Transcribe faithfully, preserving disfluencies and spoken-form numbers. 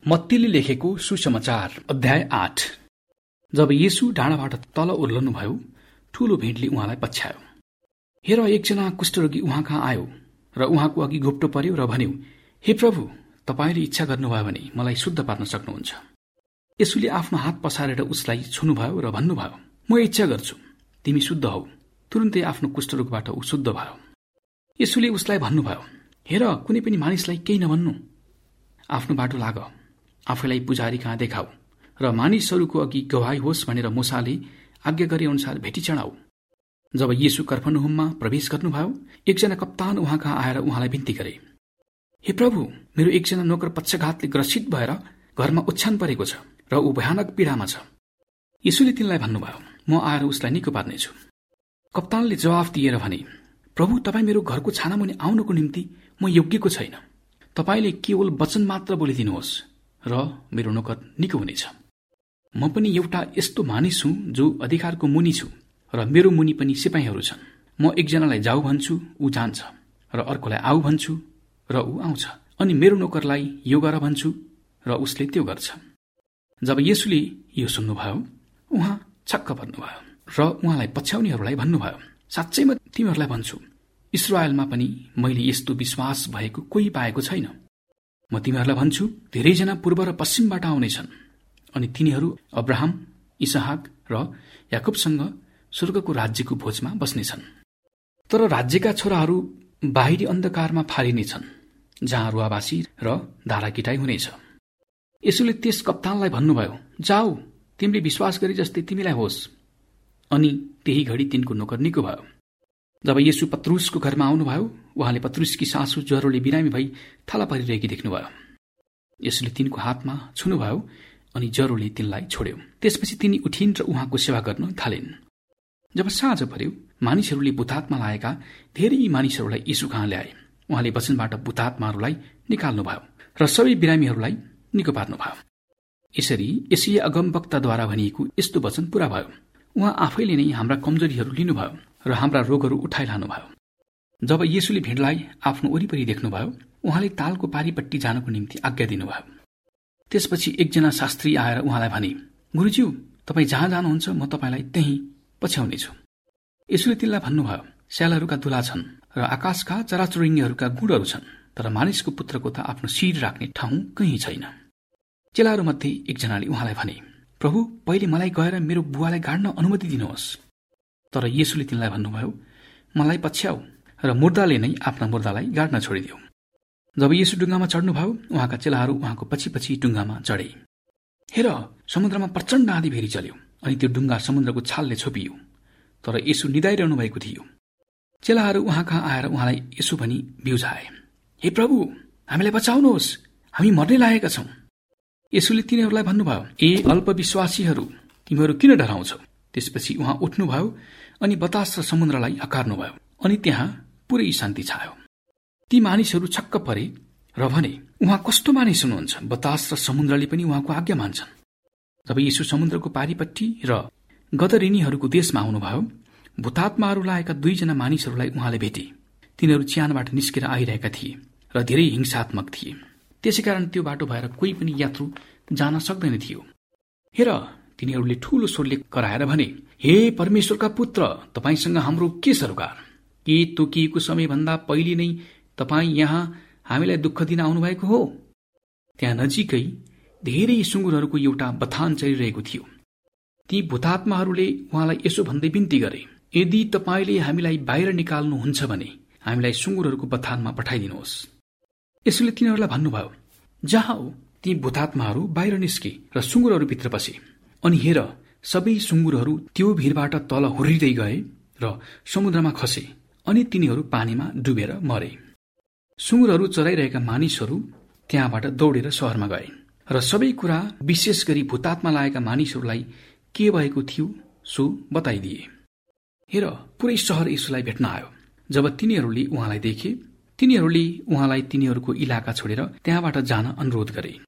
मत्तीले लेखेको सुसमाचार अध्याय आठ। जब येशू डाँडाबाट तल ओर्लनुभयो, ठूलो भिडले उहाँलाई पछ्यायो। हेर, एकजना कुष्ठरोगी उहाँ कहाँ आयो र उहाँको अघि घोप्टो पर्यो र भन्यो, हे प्रभु, तपाईले इच्छा गर्नुभयो भने मलाई शुद्ध पार्न सक्नुहुन्छ। येशूले आफ्नो हात पसारेर उसलाई छुनुभयो र भन्नुभयो, म इच्छा गर्छु, तिमी शुद्ध हौ। तुरुन्तै आफ्नो कुष्ठरोगबाट ऊ शुद्ध भयो। येशूले उसलाई भन्नुभयो, हेर, कुनै पनि मानिसलाई केही नभन्नु, आफ्नो बाटो लाग, आफैलाई पुजारी कहाँ देखाऊ र मानिसहरूको अघि गवाही होस् भनेर मूसाले आज्ञा गरे अनुसार भेटी चढाऊ। जब येशू कफरनहुममा प्रवेश गर्नुभयो, एकजना कप्तान उहाँ कहाँ आएर उहाँलाई बिन्ती गरे, हे प्रभु, मेरो एकजना नोकर पक्षघातले ग्रसित भएर घरमा ओछ्यान परेको छ र ऊ भयानक पीडामा छ। येशूले तिनलाई भन्नुभयो, म आएर उसलाई निको पार्नेछु। कप्तानले जवाफ दिएर भने, प्रभु, तपाईँ मेरो घरको छानामुनि आउनको निम्ति म योग्यको छैन। तपाईले केवल वचन मात्र बोलिदिनुहोस् र मेरो नोकर निको हुनेछ। म पनि एउटा यस्तो मानिस हुँ जो अधिकारको मुनि छु र मेरो मुनि पनि सिपाहीहरू छन्। म एकजनालाई जाऊ भन्छु, ऊ जान्छ, र अर्कोलाई आऊ भन्छु र ऊ आउँछ, अनि मेरो नोकरलाई यो गर भन्छु र उसले त्यो गर्छ। जब येशूले यो सुन्नुभयो, उहाँ छक्क पर्नुभयो र उहाँलाई पछ्याउनेहरूलाई भन्नुभयो, साँच्चै म तिमीहरूलाई भन्छु, इस्रायलमा पनि मैले यस्तो विश्वास भएको कोही पाएको छैन। म तिमीहरूलाई भन्छु, धेरैजना पूर्व र पश्चिमबाट आउनेछन्, अनि तिनीहरू अब्राहम, इसहाक र याकुबसँग स्वर्गको राज्यको भोजमा बस्नेछन्। तर राज्यका छोराहरू बाहिरी अन्धकारमा फालिनेछन्, जहाँ रुवाबासी र धाराकिटाई हुनेछ। यसोले त्यस कप्तानलाई भन्नुभयो, जाऊ, तिमीले विश्वास गरे जस्तै तिमीलाई होस्। अनि त्यही घडी तिनको नोकर निको भयो। जब येशू पत्रुसको घरमा आउनुभयो, उहाँले पत्रुसकी सासू ज्वरोले बिरामी भई थला परिरहेकी देख्नुभयो। यसोले तिनको हातमा छुनुभयो अनि ज्वरोले तिनलाई छोड्यो। त्यसपछि तिनी उठिन् र उहाँको सेवा गर्न थालिन्। जब साँझ पर्यो, मानिसहरूले भूतात्मा लागेका धेरै मानिसहरूलाई येशू कहाँ ल्याए। उहाँले वचनबाट भूतात्माहरूलाई निकाल्नुभयो र सबै बिरामीहरूलाई निको पार्नुभयो। यसरी यशाया अगमवक्ताद्वारा भनिएको यस्तो वचन पूरा भयो, उहाँ आफैले नै हाम्रा कमजोरीहरू लिनुभयो र हाम्रा रोगहरू उठाइलानुभयो। जब येशूले भिडलाई आफ्नो वरिपरि देख्नुभयो, उहाँले तालको पारिपट्टि जानको निम्ति आज्ञा दिनुभयो। त्यसपछि एकजना शास्त्री आएर उहाँलाई भने, गुरुज्यू, तपाईँ जहाँ जानुहुन्छ म तपाईँलाई त्यहीँ पछ्याउनेछु। येशूले तिनलाई भन्नुभयो, स्यालहरूका दुला छन् र आकाशका चराचुरुङ्गीहरूका गुँडहरू छन्, तर मानिसको पुत्रको त आफ्नो शिर राख्ने ठाउँ कहीँ छैन। चेलाहरूमध्ये एकजनाले उहाँलाई भने, प्रभु, पहिले मलाई गएर मेरो बुवालाई गाड्न अनुमति दिनुहोस्। तर येशूले तिनलाई भन्नुभयो, मलाई पछ्याऊ र मुर्दाले नै आफ्ना मुर्दालाई गाड्न छोडिदियो। जब येशू डुङ्गामा चढ्नुभयो, उहाँका चेलाहरू उहाँको पछि पछि डुङ्गामा चढे। हेर, समुद्रमा प्रचण्ड आँधी भेरी चल्यो अनि त्यो डुङ्गा समुद्रको छालले छोपियो, तर येशू निदाइरहनु भएको थियो। चेलाहरू उहाँ कहाँ आएर उहाँलाई यसो भनी बिउझाए, हे प्रभु, हामीलाई बचाउनुहोस्, हामी मर्ने लागेका छौं। येशूले तिनीहरूलाई भन्नुभयो, ए अल्पविश्वासीहरू, तिमीहरू किन डराउँछौ? त्यसपछि उहाँ उठ्नुभयो अनि बतास र समुद्रलाई हकार्नुभयो, अनि त्यहाँ पुरै शान्ति छायो। ती मानिसहरू छक्क परे र भने, उहाँ कस्तो मानिस हुनुहुन्छ, बतास र समुद्रले पनि उहाँको आज्ञा मान्छन्। जब येशू समुद्रको पारिपट्टि र गदरिनीहरूको देशमा आउनुभयो, भूतात्माहरू लागेका दुईजना मानिसहरूलाई उहाँले भेटे। तिनीहरू च्यानबाट निस्केर आइरहेका थिए र धेरै हिंसात्मक थिए। त्यसैकारण त्यो बाटो भएर कोही पनि यात्रु जान सक्दैन थियो। हेर, तिनीहरूले ठूलो स्वरले कराएर भने, हे परमेश्वरका पुत्र, तपाईसँग हाम्रो के सरोकार? के तोकिएको समयभन्दा पहिले नै तपाईँ यहाँ हामीलाई दुःख दिन आउनुभएको हो? त्यहाँ नजिकै धेरै सुँगुरहरूको एउटा बथान चलिरहेको थियो। ती भूतात्माहरूले उहाँलाई यसो भन्दै बिन्ती गरे, यदि तपाईँले हामीलाई बाहिर निकाल्नुहुन्छ भने हामीलाई सुँगुरहरूको बथानमा पठाइदिनुहोस्। यसोले तिनीहरूलाई भन्नुभयो, जाऊ। ती भूतात्माहरू बाहिर निस्के र सुँगुरहरू भित्र पसे। अनि हेर, सबै सुँगुरहरू त्यो भिरबाट तल हुर्रिँदै गए र समुद्रमा खसे, अनि तिनीहरू पानीमा डुबेर मरे। सुँगुरहरू चराइरहेका मानिसहरू त्यहाँबाट दौडेर शहरमा गए र सबै कुरा, विशेष गरी भूतात्मा लागेका मानिसहरूलाई के भएको थियो सो बताइदिए। हेर, पुरै शहर यसोलाई भेट्न आयो। जब तिनीहरूले उहाँलाई देखे, तिनीहरूले उहाँलाई तिनीहरूको इलाका छोडेर त्यहाँबाट जान अनुरोध गरे।